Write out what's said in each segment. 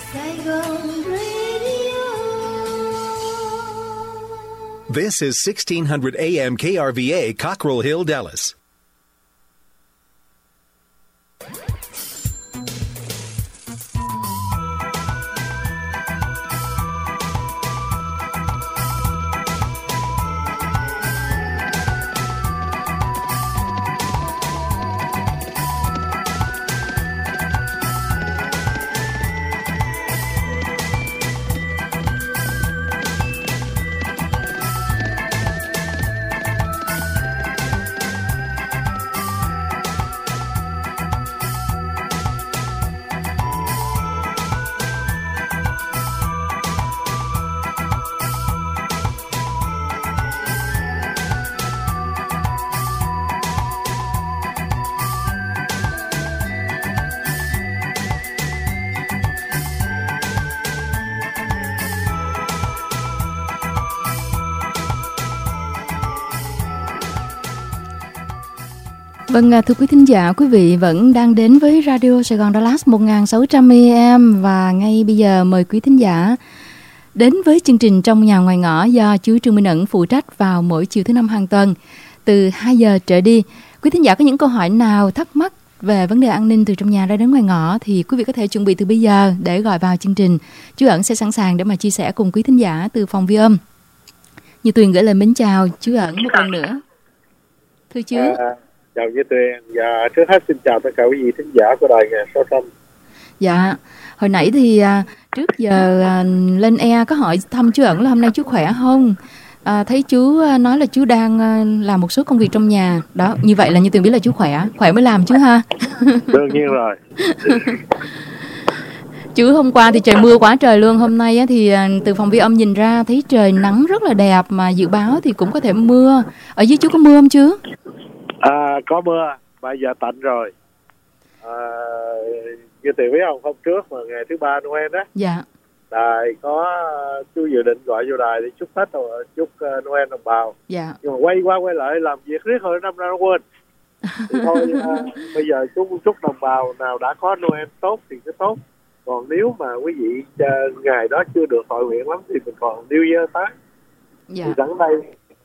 Saigon Radio. This is 1600 AM KRVA, Cockrell Hill, Dallas. Vâng, thưa quý thính giả, quý vị vẫn đang đến với Radio Sài Gòn Dallas 1600 AM và ngay bây giờ mời quý thính giả đến với chương trình Trong Nhà Ngoài Ngõ do chú Trương Minh Ẩn phụ trách vào mỗi chiều thứ Năm hàng tuần từ 2 giờ trở đi. Quý thính giả có những câu hỏi nào thắc mắc về vấn đề an ninh từ trong nhà ra đến ngoài ngõ thì quý vị có thể chuẩn bị từ bây giờ để gọi vào chương trình. Chú Ẩn sẽ sẵn sàng để mà chia sẻ cùng quý thính giả từ phòng ghi âm. Như Tuyền gửi lời mến chào chú Ẩn một lần nữa. Thưa chú. Chào Như Tuyền và trước hết xin chào tất cả quý vị thính giả của đài nghe số tâm. Dạ, hồi nãy thì trước giờ lên air có hỏi thăm chú Ẩn là hôm nay chú khỏe không? Thấy chú nói là chú đang làm một số công việc trong nhà. Đó, như vậy là Như Tuyền biết là chú khỏe mới làm chứ ha. Đương nhiên rồi. Chứ hôm qua thì trời mưa quá trời luôn. Hôm nay thì từ phòng ghi âm nhìn ra thấy trời nắng rất là đẹp mà dự báo thì cũng có thể mưa. Ở dưới chú có mưa không chứ? Có mưa, bây giờ tạnh rồi. Như Tuyền biết không, hôm trước mà ngày thứ ba Noel đó. Dạ. Đài có chú dự định gọi vô đài để chúc Tết chúc Noel đồng bào. Dạ. Nhưng mà quay qua quay lại làm việc riết hồi năm nay nó quên. Thì thôi bây giờ chúc đồng bào nào đã có Noel tốt thì cứ tốt. Còn nếu mà quý vị ngày đó chưa được hội nguyện lắm thì mình còn New Year tới. Dạ. Thì sẵn đây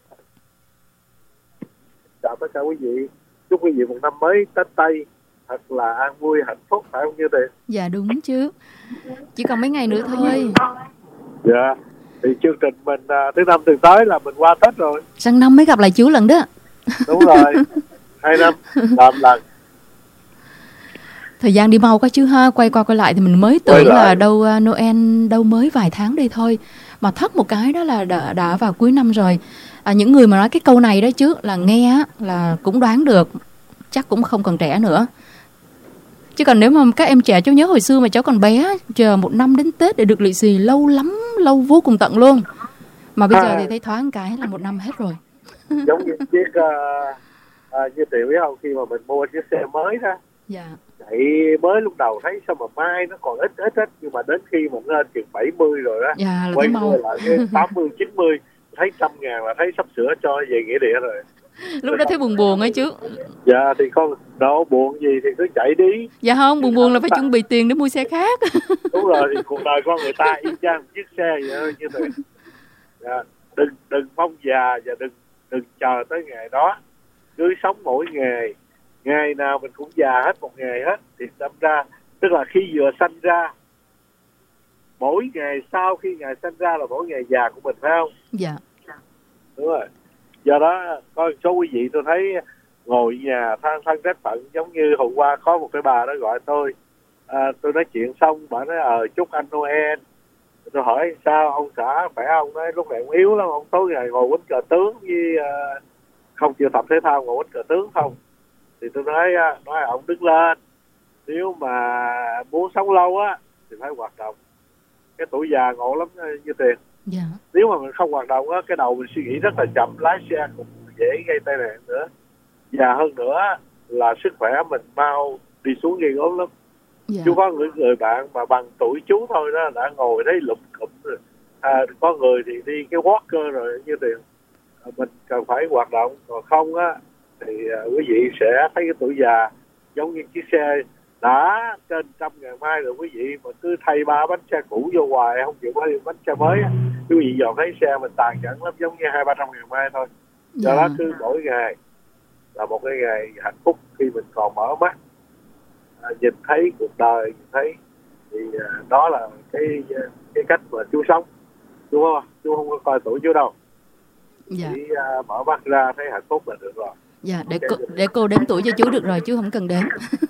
chào tất cả quý vị, chúc quý vị một năm mới Tết Tây thật là an vui hạnh phúc, phải không Như Tuyền? Dạ đúng chứ, chỉ còn mấy ngày nữa thôi. Dạ, thì chương trình mình thứ Năm tuần tới là mình qua Tết rồi. Sang năm mới gặp lại chú lần đó. Đúng rồi, 2 năm làm lần. Thời gian đi mau quá chứ ha, quay qua quay lại thì mình mới tưởng là đâu Noel đâu mới vài tháng đây thôi. Mà thất một cái đó là đã vào cuối năm rồi. Những người mà nói cái câu này đó chứ là nghe là cũng đoán được, chắc cũng không còn trẻ nữa. Chứ còn nếu mà các em trẻ, cháu nhớ hồi xưa mà cháu còn bé, chờ 1 năm đến Tết để được lì xì lâu lắm, lâu vô cùng tận luôn. Mà bây giờ thì thấy thoáng cái là 1 năm hết rồi. Giống như chiếc như Tuyền biết không, khi mà mình mua chiếc xe mới đó. Dạ. Chạy mới lúc đầu thấy sao mà mai nó còn ít, nhưng mà đến khi mà lên chừng 70 rồi đó, dạ, quay lại cái 80, 90 thấy 100.000 là thấy sắp sửa cho về nghĩa địa rồi. Lúc đó thấy buồn ấy chứ. Dạ thì con đâu buồn gì thì cứ chạy đi. Dạ không, buồn là phải chuẩn bị tiền để mua xe khác. Đúng rồi, thì cuộc đời con người ta y chang chiếc xe vậy thôi như thế. Dạ, đừng mong già và đừng chờ tới ngày đó. Cứ sống mỗi ngày, ngày nào mình cũng già hết một ngày hết. Thì đâm ra, tức là khi vừa sanh ra, mỗi ngày sau khi ngày sanh ra là mỗi ngày già của mình, phải không? Dạ. Đúng rồi. Do đó có một số quý vị tôi thấy ngồi nhà than trách phận, giống như hôm qua có một cái bà đó gọi tôi nói chuyện xong bà nói chúc anh Noel. Tôi hỏi sao ông xã khỏe không? Nói lúc này ông yếu lắm, ông tối ngày ngồi quýnh cờ tướng với không chịu tập thể thao, ngồi quýnh cờ tướng không. Thì tôi nói ông đứng lên, nếu mà muốn sống lâu á thì phải hoạt động. Cái tuổi già ngộ lắm như Tiền. Dạ. Nếu mà mình không hoạt động á, cái đầu mình suy nghĩ rất là chậm, lái xe cũng dễ gây tai nạn nữa. Già hơn nữa là sức khỏe mình mau đi xuống gây gớm lắm. Dạ. Chú có người bạn mà bằng tuổi chú thôi đó đã ngồi thấy lụm cụm rồi. Có người thì đi cái walker rồi như Tiền. Mình cần phải hoạt động, còn không á thì quý vị sẽ thấy cái tuổi già giống như chiếc xe đã trên 100.000 mai rồi quý vị, mà cứ thay 3 bánh xe cũ vô hoài, không chịu có bánh xe mới á, quý vị dọn thấy xe mình tàn nhẫn lắm, giống như 200-300.000 mai thôi. Do đó cứ mỗi ngày là một cái ngày hạnh phúc khi mình còn mở mắt, nhìn thấy cuộc đời, nhìn thấy thì đó là cái cách mà chú sống, đúng không? Chú không có coi tuổi chú đâu. Dạ. Chỉ mở mắt ra thấy hạnh phúc là được rồi. Dạ, để cô đếm tuổi cho chú được rồi, chú không cần đếm.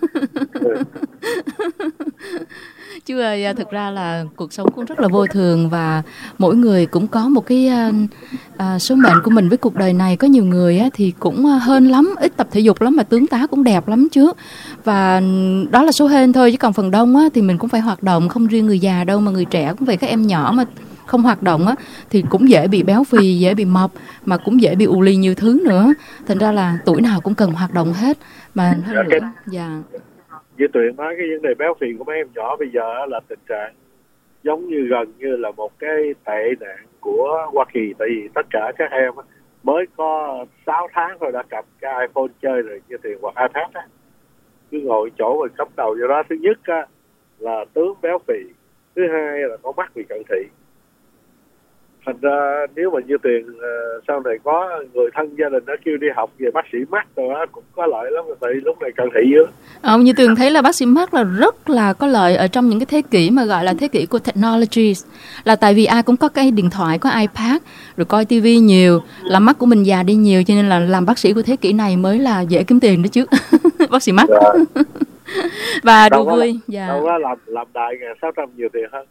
Chú ơi, thực ra là cuộc sống cũng rất là vô thường và mỗi người cũng có một cái số mệnh của mình với cuộc đời này. Có nhiều người thì cũng hên lắm, ít tập thể dục lắm mà tướng tá cũng đẹp lắm chứ. Và đó là số hên thôi, chứ còn phần đông thì mình cũng phải hoạt động, không riêng người già đâu mà người trẻ cũng vậy. Các em nhỏ mà không hoạt động thì cũng dễ bị béo phì, dễ bị mập, mà cũng dễ bị ù lì nhiều thứ nữa. Thành ra là tuổi nào cũng cần hoạt động hết. Mà hơn nữa, Như Tuyền nói, cái vấn đề béo phì của mấy em nhỏ bây giờ là tình trạng giống như gần như là một cái tệ nạn của Hoa Kỳ. Tại vì tất cả các em mới có 6 tháng thôi đã cầm cái iPhone chơi rồi, như Tuyền hoặc iPad á, cứ ngồi chỗ rồi cắm đầu. Do đó thứ nhất là tướng béo phì, thứ hai là có mắt bị cận thị. Thành ra nếu mà như Tuyền sau này có người thân gia đình nó kêu đi học về bác sĩ mắt rồi đó, cũng có lợi lắm, tại lúc này cận thị dữ. Như Tuyền thấy là bác sĩ mắt là rất là có lợi ở trong những cái thế kỷ mà gọi là thế kỷ của technology, là tại vì ai cũng có cái điện thoại, có iPad, rồi coi tivi nhiều, là mắt của mình già đi nhiều, cho nên là làm bác sĩ của thế kỷ này mới là dễ kiếm tiền đó chứ. Bác sĩ mắt. Và đùa vui. Đâu đó làm đại 1.600 nhiều tiền hơn.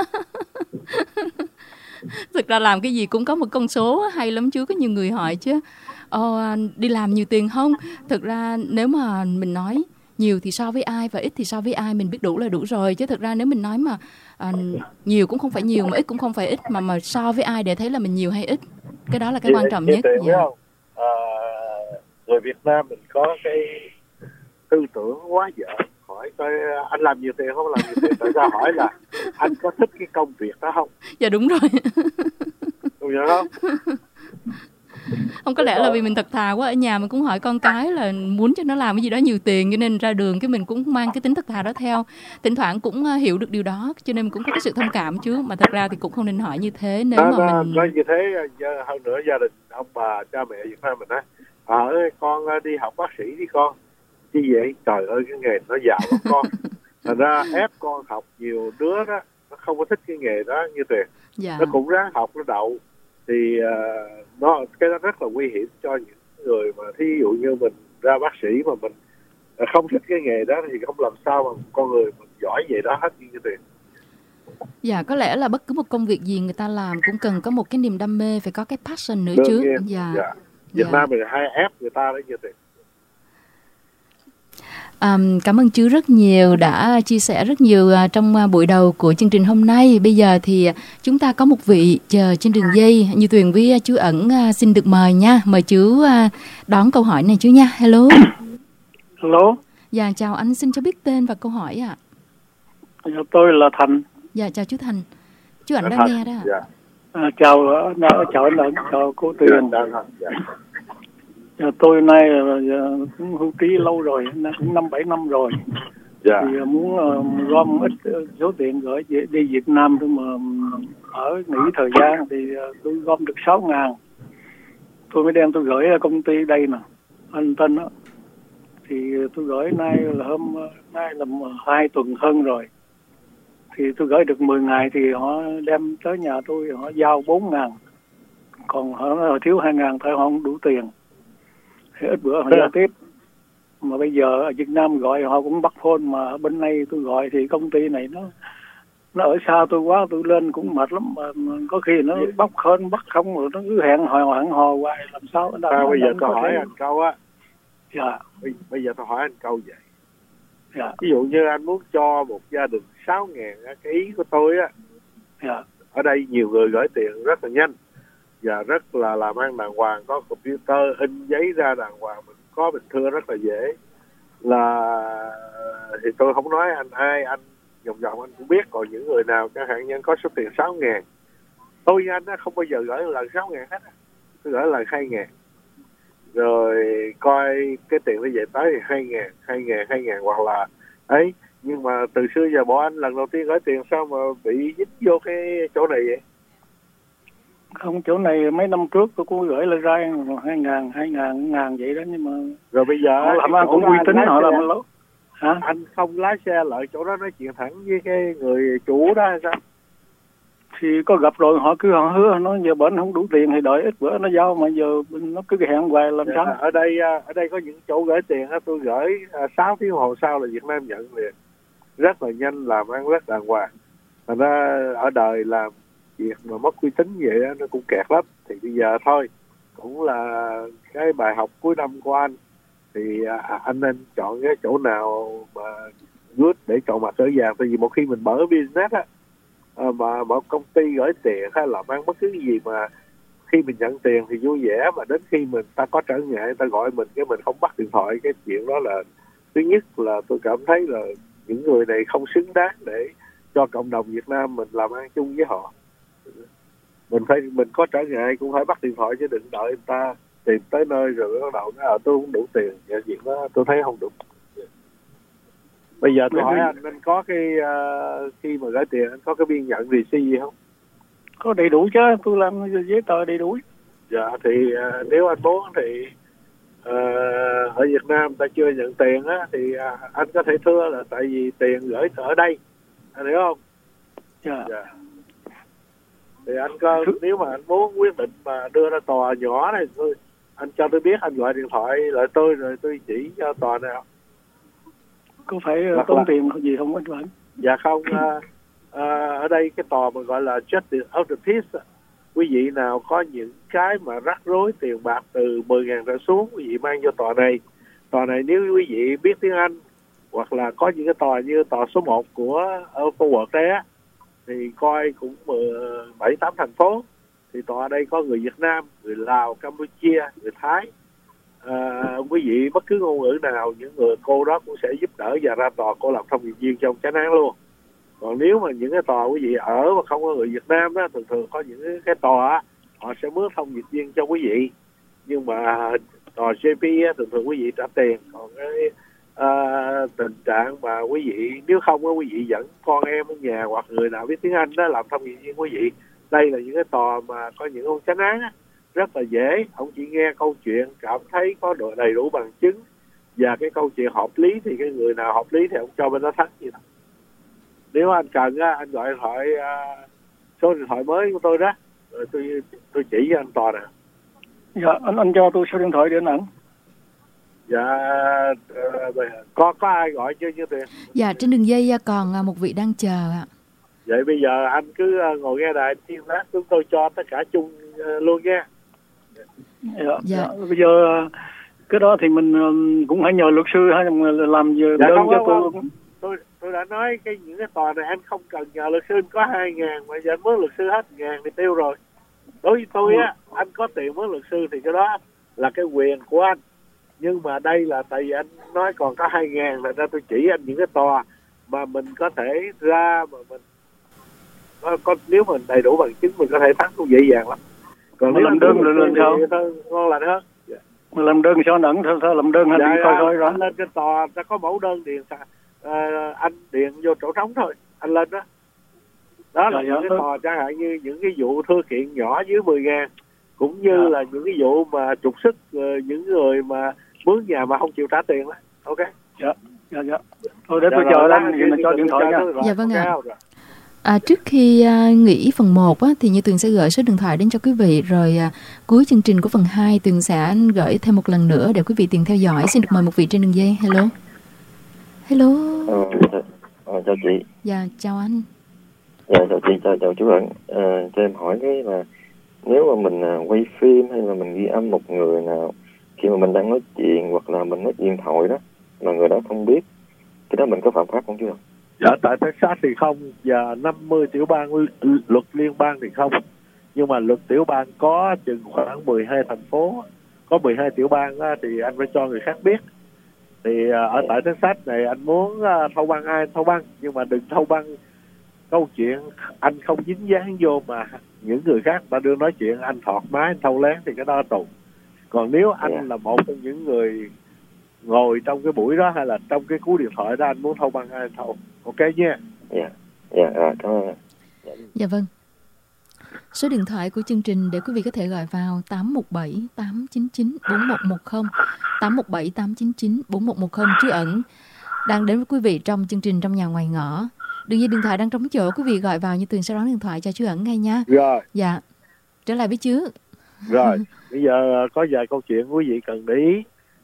Thực ra làm cái gì cũng có một con số hay lắm chứ. Có nhiều người hỏi chứ đi làm nhiều tiền không? Thực ra nếu mà mình nói nhiều thì so với ai và ít thì so với ai, mình biết đủ là đủ rồi. Chứ thực ra nếu mình nói mà nhiều cũng không phải nhiều mà ít cũng không phải ít, mà so với ai để thấy là mình nhiều hay ít, cái đó là cái quan trọng nhất. Người Việt Nam mình có cái tư tưởng quá dở. Hỏi coi anh làm nhiều tiền không, làm nhiều tiền, tại sao hỏi là anh có thích cái công việc đó không? Dạ đúng rồi. Đúng vậy không? Không, có lẽ là vì mình thật thà quá, ở nhà mình cũng hỏi con cái là muốn cho nó làm cái gì đó nhiều tiền, cho nên ra đường cái mình cũng mang cái tính thật thà đó theo. Thỉnh thoảng cũng hiểu được điều đó, cho nên mình cũng có cái sự thông cảm chứ. Mà thật ra thì cũng không nên hỏi như thế. Nếu mà mình nói như thế, hơn nữa gia đình ông bà cha mẹ Việt Nam mình con đi học bác sĩ đi con. Chứ vậy, trời ơi cái nghề nó giàu lắm con. Thành ra ép con học, nhiều đứa đó nó không có thích cái nghề đó như Tuyền. Nó cũng ráng học, nó đậu. Thì cái đó rất là nguy hiểm cho những người mà thí dụ như mình ra bác sĩ mà mình không thích cái nghề đó thì không làm sao mà con người mình giỏi về đó hết như Tuyền. Dạ, có lẽ là bất cứ một công việc gì người ta làm cũng cần có một cái niềm đam mê, phải có cái passion nữa chứ. Việt Nam mình hay ép người ta đó như Tuyền. Cảm ơn chú rất nhiều đã chia sẻ rất nhiều trong buổi đầu của chương trình hôm nay. Bây giờ thì chúng ta có một vị chờ trên đường dây, Như Tuyền với chú Ẩn xin được mời nha. Mời chú đón câu hỏi này chú nha. Hello. Hello. Dạ, chào anh, xin cho biết tên và câu hỏi ạ. Tôi là Thành. Dạ, chào chú Thành. Chú Ẩn đang nghe đó ạ. Chào anh Ẩn, chào cô Tuyền. Tôi nay cũng hưu trí lâu rồi, cũng 5-7 năm rồi. Thì muốn gom ít số tiền gửi đi Việt Nam thôi, mà ở nghỉ thời gian thì tôi gom được 6.000. Tôi mới đem tôi gửi ở công ty đây nè, anh Tân đó. Thì tôi gửi nay là 2 tuần hơn rồi. Thì tôi gửi được 10 ngày thì họ đem tới nhà tôi, họ giao 4.000. Còn họ thiếu 2.000 thôi, họ không đủ tiền. Thì ít bữa họ giao tiếp. Mà bây giờ ở Việt Nam gọi họ cũng bắt phone, mà bên đây tôi gọi thì công ty này nó ở xa tôi quá, tôi lên cũng mệt lắm, mà có khi nó bắt không rồi nó cứ hẹn hò hoài, làm sao ở đâu. Bây giờ tôi hỏi anh câu á. Dạ. Bây giờ tôi hỏi anh câu vậy. Dạ. Ví dụ như anh muốn cho một gia đình 6.000, cái ý của tôi á. Dạ. Ở đây nhiều người gửi tiền rất là nhanh và rất là làm ăn đàng hoàng, có computer in giấy ra đàng hoàng, mình có bình thường rất là dễ. Thì tôi không nói anh vòng anh cũng biết. Còn những người nào các hạn nhân có số tiền 6.000, tôi với anh không bao giờ gửi lần 6.000 hết, tôi gửi lần 2.000 rồi coi cái tiền nó về tới thì 2.000 hoặc là ấy. Nhưng mà từ xưa giờ bọn anh lần đầu tiên gửi tiền sao mà bị dính vô cái chỗ này vậy? Không, chỗ này mấy năm trước tôi cũng gửi lên ra 2.000 vậy đó, nhưng mà rồi bây giờ họ làm ăn cũng uy tín, họ làm lâu. Hả? Anh không lái xe lại chỗ đó nói chuyện thẳng với cái người chủ đó hay sao? Thì có gặp rồi, họ hứa nói giờ bển không đủ tiền thì đợi ít bữa nó giao, mà giờ nó cứ hẹn hoài làm sao? Ở đây có những chỗ gửi tiền á, tôi gửi 6 tiếng hồ sau là Việt Nam nhận liền, rất là nhanh, làm ăn rất đàng hoàng. Thành ra ở đời làm việc mà mất uy tín vậy đó, nó cũng kẹt lắm. Thì bây giờ thôi, cũng là cái bài học cuối năm của anh, thì anh nên chọn cái chỗ nào mà good để chọn mặt ở vàng. Tại vì một khi mình mở business á, mà mở công ty gửi tiền hay làm ăn bất cứ gì mà khi mình nhận tiền thì vui vẻ, mà đến khi mình ta có trở ngại, ta gọi mình cái mình không bắt điện thoại, cái chuyện đó là thứ nhất là tôi cảm thấy là những người này không xứng đáng để cho cộng đồng Việt Nam mình làm ăn chung với họ. Mình có trở ngại cũng phải bắt điện thoại, chứ đừng đợi người ta tìm tới nơi rồi bắt đầu nói tôi không đủ tiền. Vậy chuyện đó tôi thấy không đúng. Bây giờ tôi hỏi anh có cái khi mà gửi tiền anh có cái biên nhận receipt gì không? Có đầy đủ chứ, tôi làm giấy tờ đầy đủ. Dạ thì nếu anh muốn thì ở Việt Nam ta chưa nhận tiền á, thì anh có thể thưa là tại vì tiền gửi ở đây, anh hiểu không? Dạ. Thì anh có, nếu mà anh muốn quyết định mà đưa ra tòa nhỏ này, anh cho tôi biết, anh gọi điện thoại lại tôi rồi tôi chỉ cho tòa nào. Có phải tốn tiền gì không anh Tuấn? Dạ không, ở đây cái tòa mà gọi là Justice of the Peace, quý vị nào có những cái mà rắc rối tiền bạc từ 10.000 trở xuống, quý vị mang vô tòa này. Tòa này nếu quý vị biết tiếng Anh, hoặc là có những cái tòa như tòa số 1 của Forward đây á, thì coi cũng 7-8 thành phố. Thì tòa ở đây có người Việt Nam, người Lào, Campuchia, người Thái. Quý vị bất cứ ngôn ngữ nào, những người cô đó cũng sẽ giúp đỡ và ra tòa cô làm thông dịch viên trong chánh án luôn. Còn nếu mà những cái tòa quý vị ở mà không có người Việt Nam đó, thường có những cái tòa họ sẽ mướn thông dịch viên cho quý vị, nhưng mà tòa JP thường quý vị trả tiền. Còn cái tình trạng mà quý vị nếu không có quý vị dẫn con em ở nhà hoặc người nào biết tiếng Anh đó làm thông dịch viên quý vị. Đây là những cái tòa mà có những ông chánh án á, rất là dễ. Ông chỉ nghe câu chuyện, cảm thấy có đầy đủ bằng chứng và cái câu chuyện hợp lý thì cái người nào hợp lý thì ông cho bên đó thắng gì đó. Nếu anh cần á, anh gọi điện thoại số điện thoại mới của tôi đó, rồi tôi chỉ cho anh tòa nè. Dạ, anh cho tôi số điện thoại để ảnh. Dạ, có ai gọi chưa tiền? Dạ, trên đường dây còn một vị đang chờ ạ. Vậy bây giờ anh cứ ngồi nghe đài thiên lát chúng tôi cho tất cả chung luôn nha. Dạ. Bây giờ cái đó thì mình cũng phải nhờ luật sư hay làm giờ dạ, đơn cho tôi đã nói những cái tòa này anh không cần nhờ luật sư, có 2.000 mà giờ anh mướn luật sư hết 1.000 thì tiêu rồi. Đối với tôi á, anh có tiền mướn luật sư thì cái đó là cái quyền của anh. Nhưng mà đây là tại vì anh nói còn có 2.000 là ra tôi chỉ anh những cái tòa mà mình có thể ra mà mình có nếu mình đầy đủ bằng chứng mình có thể thắng cũng dễ dàng lắm. Còn nếu làm đơn lên sao? Ngon lành hơn. Dạ. Mình làm đơn sao nẫn sao làm đơn hay đi coi rồi. Anh lên trên tòa ta có mẫu đơn điền anh điền vô chỗ trống thôi, anh lên đó. Đó là những cái tòa chẳng hạn như những cái vụ thư kiện nhỏ dưới 10.000, cũng như là những cái vụ mà trục xuất những người mà mướn nhà mà không chịu trả tiền đó. Ok. Dạ. Thôi để tôi chờ anh thì mình cho điện thoại nha. Dạ vâng ạ. Trước khi nghỉ phần 1 thì Như Tuyền sẽ gửi số điện thoại đến cho quý vị, rồi cuối chương trình của phần 2 Tuyền sẽ gửi thêm một lần nữa để quý vị tiền theo dõi. Xin được mời một vị trên đường dây. Hello. Chào chị. Dạ, chào anh. Dạ, chào chị, chào chú Ẩn. Cho em hỏi cái là nếu mà mình quay phim hay là mình ghi âm một người nào khi mà mình đang nói chuyện hoặc là mình nói điện thoại đó mà người đó không biết, cái đó mình có phạm pháp không chứ? Dạ, tại Texas thì không, và 50 tiểu bang luật liên bang thì không. Nhưng mà luật tiểu bang có chừng khoảng 12 thành phố, có 12 tiểu bang thì anh phải cho người khác biết. Thì ở tại Texas này anh muốn thâu băng ai thâu băng, nhưng mà đừng thâu băng câu chuyện anh không dính dáng vô mà những người khác ta đưa nói chuyện anh thọt máy anh thâu lén thì cái đó tù. Còn nếu anh là một trong những người ngồi trong cái buổi đó hay là trong cái cú điện thoại đó anh muốn thâu băng ai thâu. Ok nha. Dạ, cảm ơn. Dạ vâng. Số điện thoại của chương trình để quý vị có thể gọi vào 817 899 4110, 817 899 4110. Trú Ẩn đang đến với quý vị trong chương trình Trong Nhà Ngoài Ngõ. Đường dây điện thoại đang trống chỗ, quý vị gọi vào Như Tuyền sẽ đón điện thoại cho Trú Ẩn ngay nha. Rồi. Dạ. Trở lại với chứ. Rồi, bây giờ có vài câu chuyện quý vị cần để ý.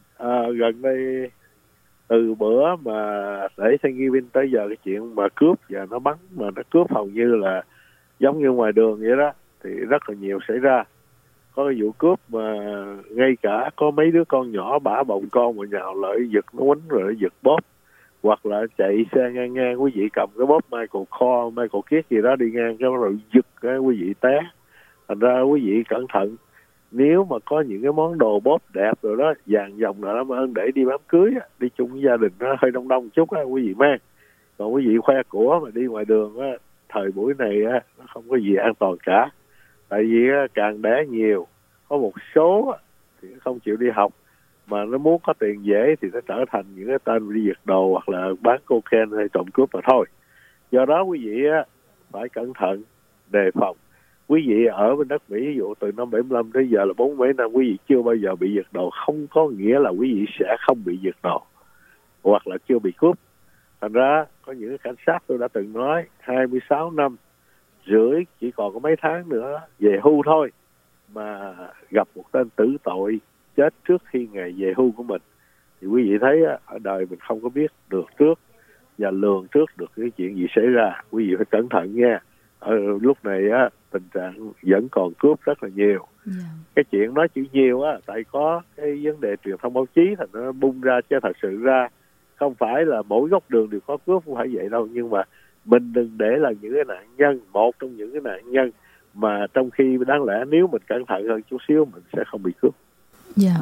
Gần đây từ bữa mà để Thanksgiving tới giờ cái chuyện mà cướp và nó bắn mà nó cướp hầu như là giống như ngoài đường vậy đó thì rất là nhiều xảy ra. Có cái vụ cướp mà ngay cả có mấy đứa con nhỏ bả bồng con mà nhào lại giật nó quýnh rồi nó giật bóp, hoặc là chạy xe ngang ngang quý vị cầm cái bóp Michael Kors, Michael Kidd gì đó đi ngang cái rồi giật cái quý vị té. Thành ra quý vị cẩn thận, nếu mà có những cái món đồ bóp đẹp rồi đó, vàng dòng nào đó ơn để đi đám cưới đi chung với gia đình nó hơi đông đông chút á quý vị mang. Còn quý vị khoe của mà đi ngoài đường á, thời buổi này á nó không có gì an toàn cả. Tại vì càng đẻ nhiều, có một số thì không chịu đi học mà nó muốn có tiền dễ thì nó trở thành những cái tên đi giật đồ hoặc là bán cocaine hay trộm cướp mà thôi. Do đó quý vị phải cẩn thận, đề phòng. Quý vị ở bên đất Mỹ, ví dụ từ năm 75 tới giờ là 40 năm, quý vị chưa bao giờ bị giật đồ, không có nghĩa là quý vị sẽ không bị giật đồ hoặc là chưa bị cướp. Thành ra có những cảnh sát tôi đã từng nói 26 năm rưỡi chỉ còn có mấy tháng nữa về hưu thôi mà gặp một tên tử tội chết trước khi ngày về hưu của mình. Thì quý vị thấy ở đời mình không có biết được trước và lường trước được cái chuyện gì xảy ra. Quý vị phải cẩn thận nha. Ở lúc này tình trạng vẫn còn cướp rất là nhiều. Cái chuyện nói chữ nhiều tại có cái vấn đề truyền thông báo chí thành nó bung ra, chứ thật sự ra không phải là mỗi góc đường đều có cướp, không phải vậy đâu. Nhưng mà mình đừng để là những cái nạn nhân, một trong những cái nạn nhân mà trong khi đáng lẽ nếu mình cẩn thận hơn chút xíu mình sẽ không bị cướp. Dạ.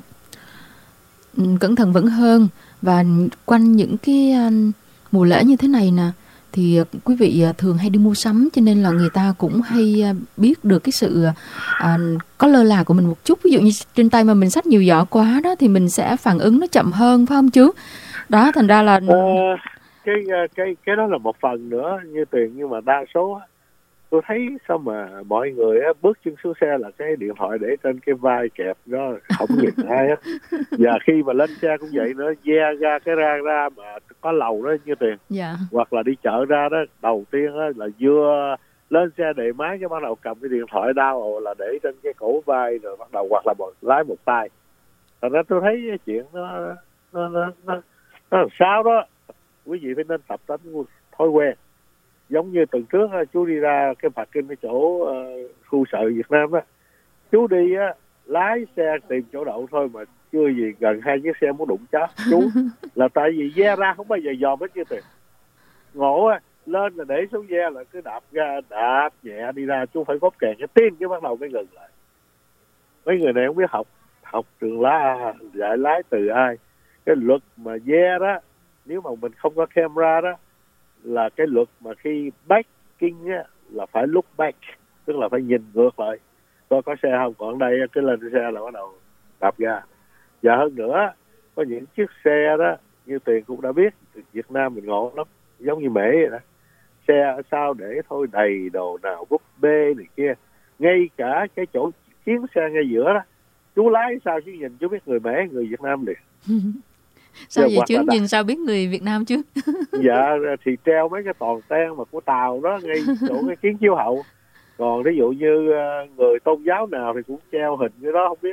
Cẩn thận vẫn hơn. Và quanh những cái mùa lễ như thế này nè thì quý vị thường hay đi mua sắm, cho nên là người ta cũng hay biết được cái sự có lơ là của mình một chút. Ví dụ như trên tay mà mình xách nhiều giỏ quá đó thì mình sẽ phản ứng nó chậm hơn, phải không chú? Đó, thành ra là cái đó là một phần nữa như Tuyền, nhưng mà đa số tôi thấy sao mà mọi người bước chân xuống xe là cái điện thoại để trên cái vai kẹp đó, không nhìn ai hết. Và khi mà lên xe cũng vậy nữa, ve ra cái ra mà có lầu đó như Tuyền. Dạ. Hoặc là đi chợ ra đó, đầu tiên đó là vừa lên xe đề máy cái bắt đầu cầm cái điện thoại đao là để trên cái cổ vai rồi bắt đầu, hoặc là lái một tay. Thành ra tôi thấy cái chuyện nó làm sao đó quý vị phải nên tập tính thói quen. Giống như tuần trước chú đi ra cái parking cái chỗ khu sở Việt Nam đó, chú đi lái xe tìm chỗ đậu thôi mà chưa gì gần 2 chiếc xe muốn đụng chết chú. Là tại vì ve ra không bao giờ dòm hết chứ Tuyền. Ngộ lên là để xuống ve là cứ đạp ga, đạp nhẹ đi ra, chú phải bóp kèn cái tiên chứ bắt đầu mới ngừng lại. Mấy người này không biết học trường dạy lái từ ai. Cái luật mà ve đó, nếu mà mình không có camera đó, là cái luật mà khi backing là phải look back, tức là phải nhìn ngược lại coi có xe không. Còn đây cứ lên xe là bắt đầu đạp ga. Và hơn nữa có những chiếc xe đó như Tuyền cũng đã biết, Việt Nam mình ngộ lắm, giống như Mễ vậy đó. Xe ở sau để thôi đầy đồ nào búp bê này kia, ngay cả cái chỗ chiến xe ngay giữa đó, chú lái sao chứ nhìn chú biết người Mễ người Việt Nam liền. Sao vậy chứ? Nhìn sao biết người Việt Nam chứ? Dạ thì treo mấy cái toàn ten mà của Tàu đó ngay chỗ cái kiến chiếu hậu. Còn ví dụ như người tôn giáo nào thì cũng treo hình cái đó không biết.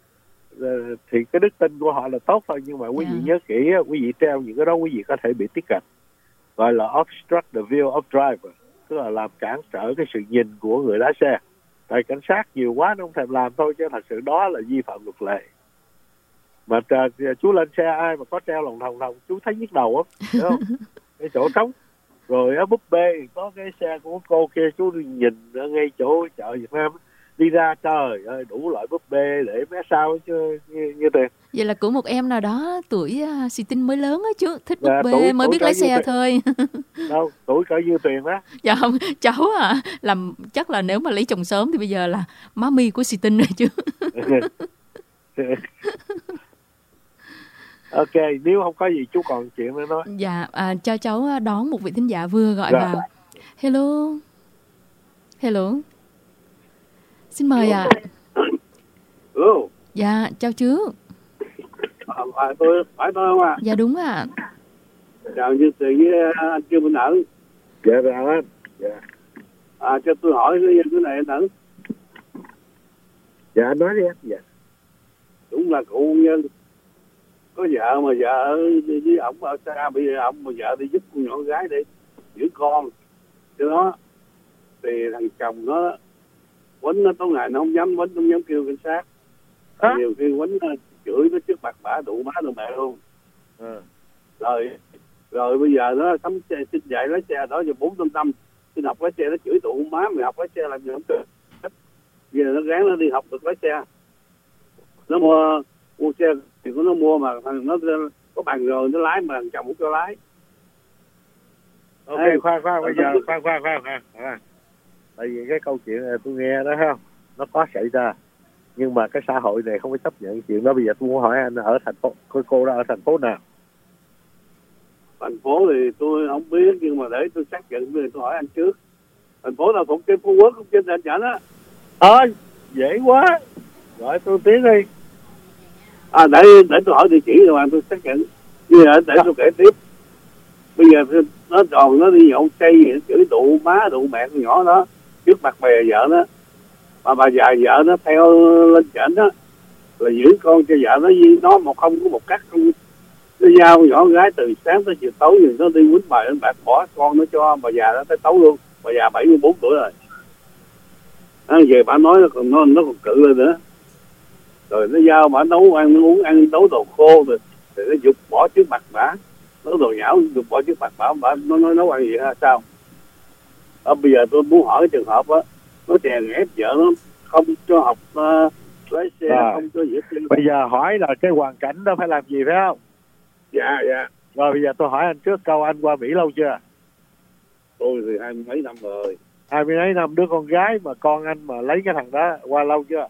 Thì cái đức tin của họ là tốt thôi, nhưng mà quý vị nhớ kỹ, quý vị treo những cái đó quý vị có thể bị tiếp cận, gọi là obstruct the view of driver, tức là làm cản trở cái sự nhìn của người lái xe. Tại cảnh sát nhiều quá nó không thèm làm thôi, chứ thật sự đó là vi phạm luật lệ. Mà chú lên xe ai mà có treo lòng thòng chú thấy nhức đầu lắm, hiểu không? Cái chỗ trống. Rồi ở búp bê có cái xe của cô kia, chú nhìn ở ngay chỗ chợ Việt Nam đi ra, trời ơi đủ loại búp bê để vé sau chứ như Tuyền. Vậy là của một em nào đó tuổi xì tinh mới lớn á chú, thích búp bê mới biết lái xe thôi. Đâu, tuổi cỡ như Tuyền đó. Dạ không, cháu làm chắc là nếu mà lấy chồng sớm thì bây giờ là má mi của xì tinh rồi chứ. Ok, nếu không có gì chú còn chuyện nữa nói. Dạ, cho cháu đón một vị thính giả vừa gọi Rồi. vào. Hello. Hello. Xin mời ạ. Dạ, chào chú. Tôi phải tôi không ạ? Dạ đúng ạ. Chào như từ với anh Trương Minh Ẩn. Dạ chào anh. Dạ. Cho tôi hỏi cái này anh Ẩn. Dạ anh nói đi anh. Dạ. Đúng là cụ hôn nhân. Có vợ mà vợ với ổng ở xa, bây giờ ổng mà vợ đi giúp con nhỏ gái đi giữ con. Cho đó thì thằng chồng nó quýnh nó tối ngày nó không dám quýnh, không dám kêu cảnh sát. Nhiều khi quýnh chửi nó trước mặt bả đủ má đủ mẹ luôn. Rồi bây giờ nó cấm xe xin dạy lái xe đó giờ 400 xin học lái xe, nó chửi tụi má mày học lái xe làm gì không được. Giờ nó gán nó đi học được lái xe. Nó mua xe thì nó mua mà thằng nó có bằng rồi nó lái mà thằng chồng không cho lái. Ok, khoan bây giờ khoan. Tại vì cái câu chuyện này tôi nghe đó không, nó có xảy ra, nhưng mà cái xã hội này không có chấp nhận chuyện đó. Bây giờ tôi muốn hỏi anh ở thành phố, cô đó ở thành phố nào? Thành phố thì tôi không biết, nhưng mà để tôi xác nhận tôi hỏi anh trước. Thành phố nào cũng trên Phú Quốc, cũng trên Đà Nẵng á. Dễ quá, gọi tôi tiếng đi. Để tôi hỏi địa chỉ rồi anh tôi xác nhận. Bây giờ để tôi kể tiếp. Bây giờ nó tròn nó đi nhậu say gì, nó chửi tụ má tụ mẹ con nhỏ đó trước mặt bè vợ nó, mà bà già vợ nó theo lên trển đó là giữ con cho vợ nó một không có một cắt không. Nó giao nhỏ gái từ sáng tới chiều tối, rồi nó đi quýnh bài đánh bạc, bỏ con nó cho bà già nó tới tấu luôn. Bà già 74 tuổi rồi. Về bà nói nó còn cự lên nữa. Rồi nó giao bà nấu ăn, nó uống ăn nấu đồ khô rồi nó giục bỏ trước mặt bà. Nấu đồ nhão giục bỏ trước mặt bà nó nói nấu ăn gì ha sao? Bây giờ tôi muốn hỏi cái trường hợp á, nó chèn ép vợ nó không cho học lái xe, không cho gì hết. Bây giờ hỏi là cái hoàn cảnh đó phải làm gì phải không? Dạ. Rồi bây giờ tôi hỏi anh trước câu, anh qua Mỹ lâu chưa? Tôi thì 20 mấy năm rồi. 20 mấy năm, đứa con gái mà con anh mà lấy cái thằng đó qua lâu chưa?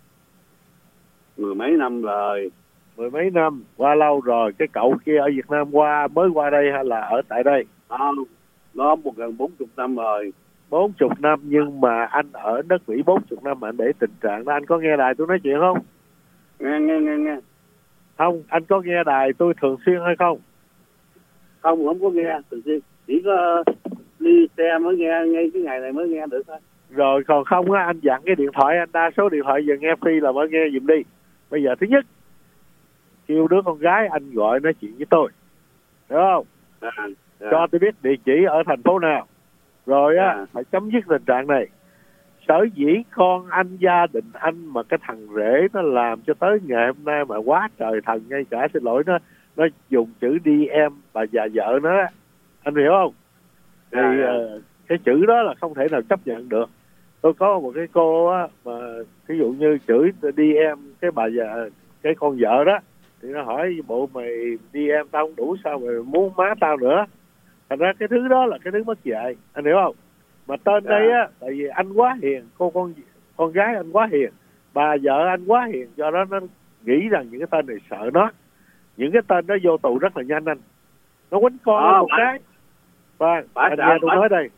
10 mấy năm rồi. 10 mấy năm, qua lâu rồi. Cái cậu kia ở Việt Nam mới qua đây hay là ở tại đây? Nó gần 40 năm rồi. 40 năm, nhưng mà anh ở đất Mỹ 40 năm mà anh để tình trạng đó. Anh có nghe đài tôi nói chuyện không? Nghe. Không, anh có nghe đài tôi thường xuyên hay không? Không có nghe thường xuyên. Chỉ có đi xe mới nghe, ngay cái ngày này mới nghe được thôi. Rồi còn không á, anh dặn cái điện thoại, anh đa số điện thoại giờ nghe free là mới nghe giùm đi. Bây giờ thứ nhất, kêu đứa con gái anh gọi nói chuyện với tôi, hiểu không? Cho tôi biết địa chỉ ở thành phố nào. Rồi á, phải chấm dứt tình trạng này. Sở dĩ con anh, gia đình anh mà cái thằng rể nó làm cho tới ngày hôm nay mà quá trời thần, ngay cả xin lỗi nó dùng chữ đi em bà già vợ nó, anh hiểu không? Thì cái chữ đó là không thể nào chấp nhận được. Tôi có một cái cô á mà ví dụ như chửi đi em cái bà già, cái con vợ đó, thì nó hỏi bộ mày đi em tao không đủ sao mày muốn má tao nữa. Thành ra cái thứ đó là cái thứ mất dạy, anh hiểu không? Mà tên đây á, tại vì anh quá hiền, con gái anh quá hiền, bà vợ anh quá hiền, do đó nó nghĩ rằng những cái tên này sợ nó. Những cái tên đó vô tù rất là nhanh anh. Nó quýnh con một cái. Vâng, anh nghe tôi nói đây.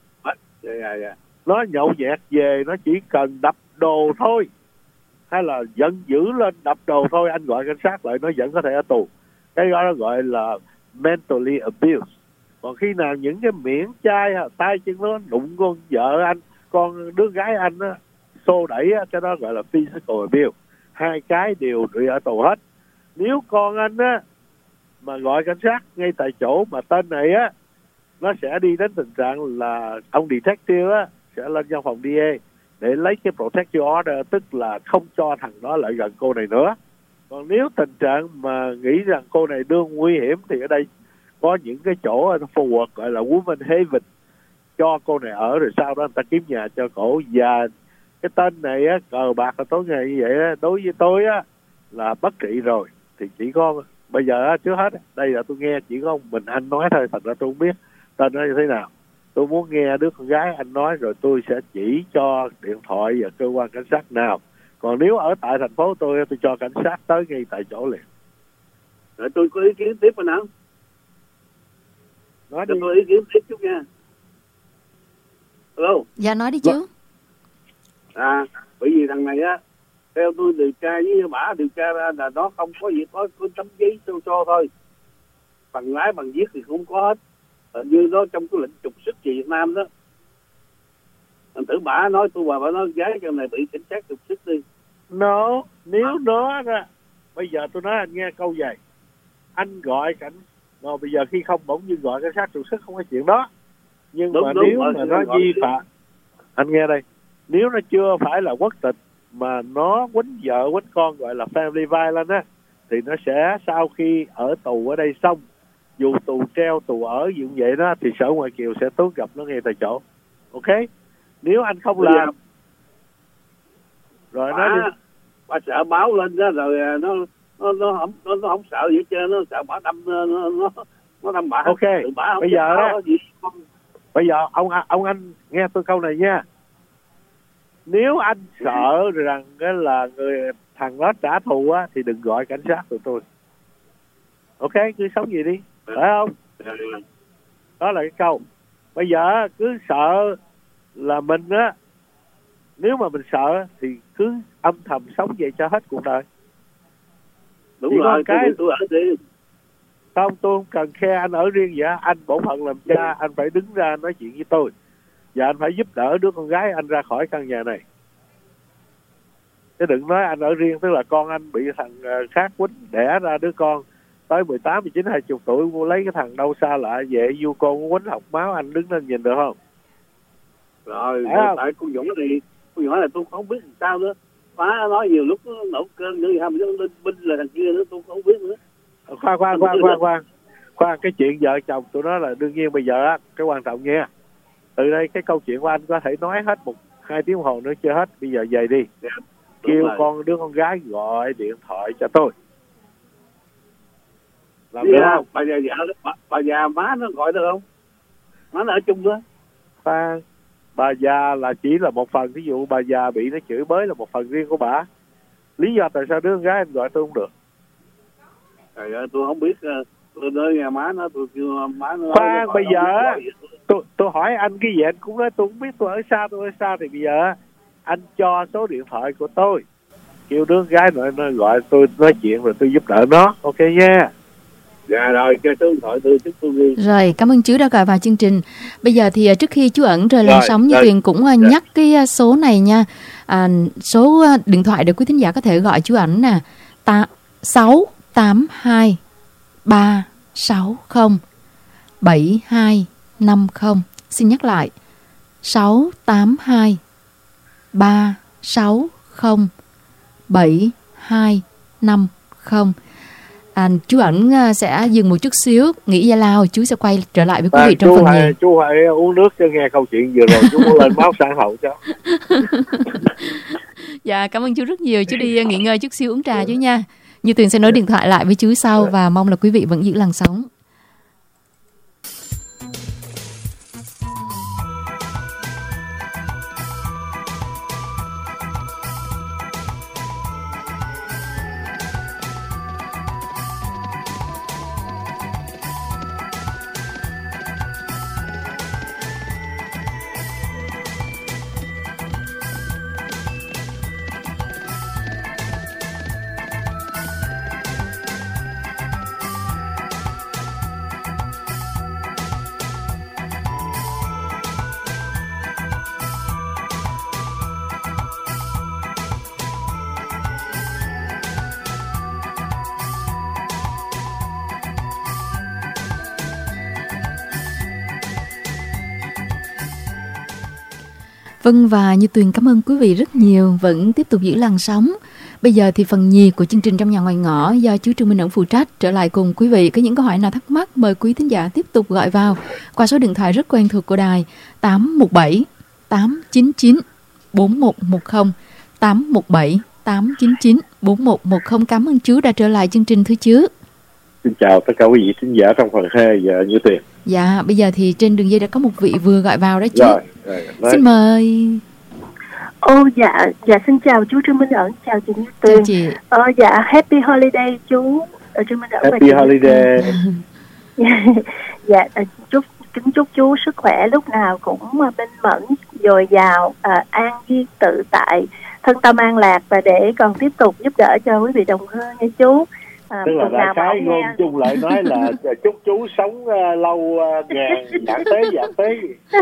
Nó nhậu nhẹt về, nó chỉ cần đập đồ thôi, hay là giận dữ lên đập đồ thôi, anh gọi cảnh sát lại nó vẫn có thể ở tù. Cái đó nó gọi là mentally abuse. Còn khi nào những cái miệng chai tay chân nó đụng con vợ anh, con đứa gái anh á, xô đẩy á, cái đó gọi là physical abuse. Hai cái đều bị ở tù hết. Nếu con anh á mà gọi cảnh sát ngay tại chỗ, mà tên này á nó sẽ đi đến tình trạng là ông detective á sẽ lên văn phòng DA để lấy cái protective order, tức là không cho thằng đó lại gần cô này nữa. Còn nếu tình trạng mà nghĩ rằng cô này đương nguy hiểm thì ở đây có những cái chỗ forward gọi là woman haven cho cô này ở, rồi sau đó người ta kiếm nhà cho cổ. Và cái tên này á, cờ bạc là tối ngày như vậy á, đối với tôi á là bất trị rồi. Thì chỉ có bây giờ á, trước hết đây là tôi nghe chỉ có mình anh nói thôi, thật ra tôi không biết tên nó như thế nào. Tôi muốn nghe đứa con gái anh nói rồi tôi sẽ chỉ cho điện thoại và cơ quan cảnh sát nào. Còn nếu ở tại thành phố tôi cho cảnh sát tới ngay tại chỗ liền. Rồi tôi có ý kiến tiếp anh không? Nói đi. Tôi ý kiến tiếp chút nha. Hello. Dạ nói đi chú. Bởi vì thằng này á, theo tôi điều tra với bả điều tra ra là nó không có gì, có tấm giấy cho thôi. Bằng lái bằng viết thì không có hết. Như nó trong cái lệnh trục xuất về Việt Nam đó. Anh thử bả nói tôi bà nói gái trong này bị cảnh sát trục xuất đi. Nếu nó ra, bây giờ tôi nói anh nghe câu vậy. Anh gọi cảnh, rồi bây giờ khi không bỗng dưng gọi cảnh sát trục xuất không có chuyện đó. Nhưng mà nếu mà nó vi phạm, anh nghe đây, nếu nó chưa phải là quốc tịch mà nó quýnh vợ quýnh con gọi là family violence á, thì nó sẽ sau khi ở tù ở đây xong, dù tù treo tù ở gì cũng vậy đó, thì Sở Ngoại kiều sẽ tố gặp nó ngay tại chỗ. Ok? Nếu anh không làm rồi bà sợ báo lên đó rồi nó không sợ gì hết trơn, nó sợ bà đâm nó đâm bà. Ok. Bây giờ đó, bây giờ ông anh nghe tôi câu này nha. Nếu anh sợ rằng là thằng đó trả thù á, thì đừng gọi cảnh sát tụi tôi. Ok, cứ sống gì đi, phải không? Đó là cái câu. Bây giờ cứ sợ là mình á, nếu mà mình sợ thì cứ âm thầm sống vậy cho hết cuộc đời. Đúng chỉ rồi, cái tôi ở riêng. Không, tôi không cần khe anh ở riêng vậy. Anh bổn phận làm cha, anh phải đứng ra nói chuyện với tôi, và anh phải giúp đỡ đứa con gái anh ra khỏi căn nhà này. Chứ đừng nói anh ở riêng, tức là con anh bị thằng khác quýnh, đẻ ra đứa con tới 18, 19, 20 tuổi, mua lấy cái thằng đâu xa lạ về vu con quýnh học máu, anh đứng lên nhìn được không? Rồi, tại con nhỏ này tôi không biết làm sao nữa. Má nói nhiều lúc nó nổi cơn nữa, hay nó lên binh là thằng kia nữa, tôi không biết nữa. Khoan, cái chuyện vợ chồng tụi nó là đương nhiên. Bây giờ á, cái quan trọng nha, từ đây cái câu chuyện của anh có thể nói hết 1-2 tiếng đồng hồ nữa chưa hết. Bây giờ về đi, kêu đứa con gái gọi điện thoại cho tôi. Làm được không? Bà già má nó gọi được không? Má nó ở chung đó. Khoan, bà già là chỉ là một phần. Ví dụ bà già bị nó chửi bới là một phần riêng của bà. Lý do tại sao đứa con gái anh gọi tôi không được? Trời ơi, tôi không biết. Tôi nói nhà má nó, tôi kêu má nó. Khoan, bây giờ tôi hỏi anh cái gì anh cũng nói tôi không biết, tôi ở xa. Thì bây giờ anh cho số điện thoại của tôi, kêu đứa con gái nó gọi tôi nói chuyện rồi tôi giúp đỡ nó. Ok nha. Dạ rồi, cho số điện thoại tôi ghi. Rồi, cảm ơn chú đã gọi vào chương trình. Bây giờ thì trước khi chú ẩn rời làn sóng, Như Tuyền cũng nhắc cái số này nha. Số điện thoại để quý thính giả có thể gọi chú ẩn nè, 682 360 7250. Xin nhắc lại, 682 360 7250. Chú ẩn sẽ dừng một chút xíu, nghỉ giải lao, chú sẽ quay trở lại với quý vị trong phần nhì. Chú hãy uống nước cho nghe câu chuyện vừa rồi, chú muốn lên máu sản hậu cho. Dạ, cảm ơn chú rất nhiều. Chú đi nghỉ ngơi chút xíu uống trà chú nha. Như Tuyền sẽ nối điện thoại lại với chú sau, và mong là quý vị vẫn giữ làn sóng. Vâng, và Như Tuyền cảm ơn quý vị rất nhiều, vẫn tiếp tục giữ làn sóng. Bây giờ thì phần nhì của chương trình Trong Nhà Ngoài Ngõ do chú Trương Minh Ẩn phụ trách trở lại cùng quý vị. Có những câu hỏi nào thắc mắc, mời quý thính giả tiếp tục gọi vào qua số điện thoại rất quen thuộc của đài 817 899 4110, 817 899 4110. Cảm ơn chú đã trở lại chương trình thưa chú. Xin chào tất cả quý vị thính giả trong phần 2 giờ Như Tuyền. Dạ, bây giờ thì trên đường dây đã có một vị vừa gọi vào đó chú. Rồi, xin mời. Dạ xin chào chú Trương Minh Ẩn, chào chị Như Tuyền. Chị. Dạ, Happy Holiday chú Trương Minh Đỡ Happy holiday. Dạ, kính chúc chú sức khỏe lúc nào cũng minh mẫn, dồi dào, an vui tự tại, thân tâm an lạc, và để còn tiếp tục giúp đỡ cho quý vị đồng hương nha chú. Tức là đại khái ngôn chung lại nói là chúc chú sống lâu ngàn vạn tế.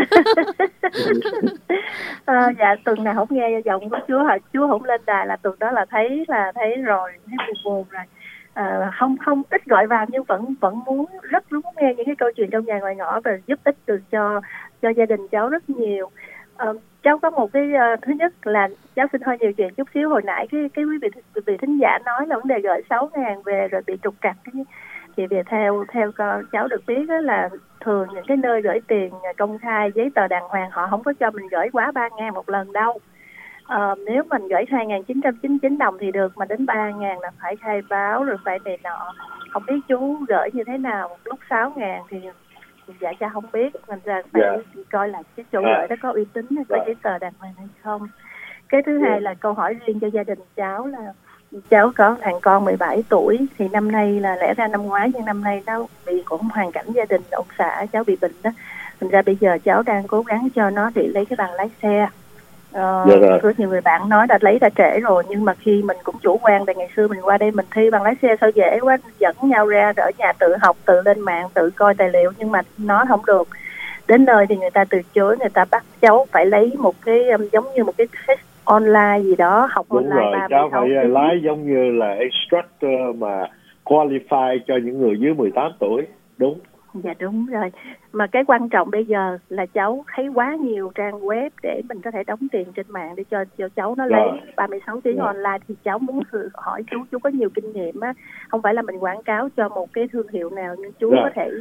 Dạ, tuần nào không nghe giọng của chú không lên đài là tuần đó là thấy rồi, thấy buồn rồi. Không ít gọi vào nhưng vẫn rất muốn nghe những cái câu chuyện trong nhà ngoài ngõ và giúp ích được cho gia đình cháu rất nhiều. Cháu có một cái thứ nhất là cháu xin hơi nhiều chuyện chút xíu. Hồi nãy cái quý vị thính giả nói là vấn đề gửi 6.000 về rồi bị trục trặc thì về theo cháu được biết đó là thường những cái nơi gửi tiền công khai giấy tờ đàng hoàng họ không có cho mình gửi quá 3.000 một lần đâu. Nếu mình gửi 2.999 đồng thì được, mà đến 3.000 là phải khai báo rồi phải này nọ. Không biết chú gửi như thế nào, một lúc 6.000 thì dạ cha không biết, mình ra phải coi là cái chỗ gửi đó có uy tín hay có giấy tờ đàng hoàng hay không. Cái thứ hai là câu hỏi riêng cho gia đình cháu là cháu có thằng con 17 tuổi thì năm nay là lẽ ra năm ngoái nhưng năm nay nó bị cũng hoàn cảnh gia đình ông xã cháu bị bệnh đó, thành ra bây giờ cháu đang cố gắng cho nó để lấy cái bằng lái xe. Có nhiều người bạn nói đã trễ rồi, nhưng mà khi mình cũng chủ quan, tại ngày xưa mình qua đây mình thi bằng lái xe sao dễ quá, dẫn nhau ra ở nhà tự học, tự lên mạng, tự coi tài liệu, nhưng mà nó không được. Đến nơi thì người ta từ chối, người ta bắt cháu phải lấy một cái giống như một cái test online gì đó, học đúng online. Đúng rồi, cháu phải lái giống như là instructor mà qualify cho những người dưới 18 tuổi, đúng. Dạ đúng rồi. Mà cái quan trọng bây giờ là cháu thấy quá nhiều trang web để mình có thể đóng tiền trên mạng để cho cháu nó lấy 36 tiếng online, thì cháu muốn hỏi chú có nhiều kinh nghiệm á, không phải là mình quảng cáo cho một cái thương hiệu nào, nhưng chú có thể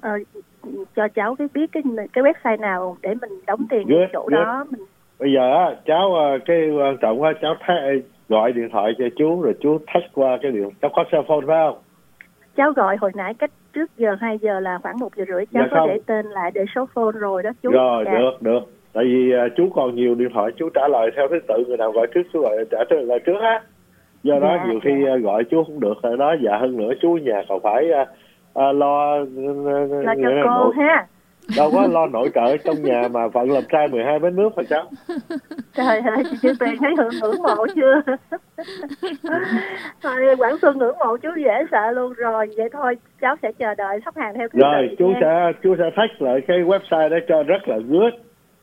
cho cháu biết cái website nào để mình đóng tiền ở chỗ đó. Bây giờ á, cháu cái quan trọng á, cháu gọi điện thoại cho chú rồi chú text qua cái điện, cháu có cell phone phải không? Cháu gọi hồi nãy cách trước giờ 2 giờ là khoảng 1 giờ rưỡi, cháu có để tên lại để số phone rồi đó chú. Rồi, được. Tại vì chú còn nhiều điện thoại, chú trả lời theo thứ tự, người nào gọi trước chú gọi trả lời trước á. Do đó nhiều khi gọi chú không được rồi đó, dạ hơn nữa chú nhà còn phải lo cho cô ha. Đâu có lo nội trợ trong nhà mà phận làm trai 12 bánh nước phải cháu. Trời ơi, chị Tư Tuyền thấy ngưỡng mộ chưa? Thôi Quảng Xuân ngưỡng mộ chú dễ sợ luôn rồi. Vậy thôi cháu sẽ chờ đợi sắp hàng theo thứ tự. Rồi chú sẽ text lại cái website đó cho rất là good.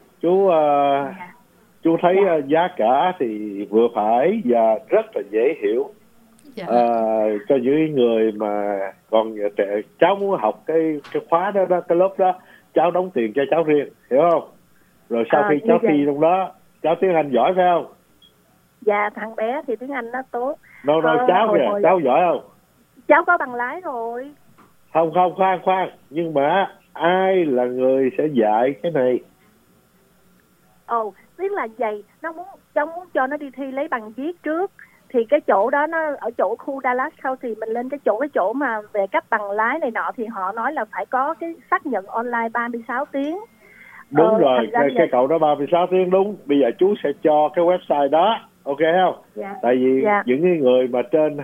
Chú thấy giá cả thì vừa phải và rất là dễ hiểu. Cho những người mà còn trẻ, cháu muốn học cái khóa đó, cái lớp đó, cháu đóng tiền cho cháu riêng, hiểu không? Rồi sau khi cháu thi trong đó, cháu tiếng Anh giỏi phải không? Dạ, thằng bé thì tiếng Anh nó tốt. Đâu cháu kìa, cháu giỏi không? Cháu có bằng lái rồi. Không, khoan. Nhưng mà ai là người sẽ dạy cái này? Biết là vậy, cháu muốn cho nó đi thi lấy bằng viết trước. Thì cái chỗ đó nó ở chỗ khu Dallas County, mình lên cái chỗ mà về cấp bằng lái này nọ thì họ nói là phải có cái xác nhận online 36 tiếng. Đúng rồi, cái cậu đó 36 tiếng đúng. Bây giờ chú sẽ cho cái website đó, ok không? Tại vì những người mà trên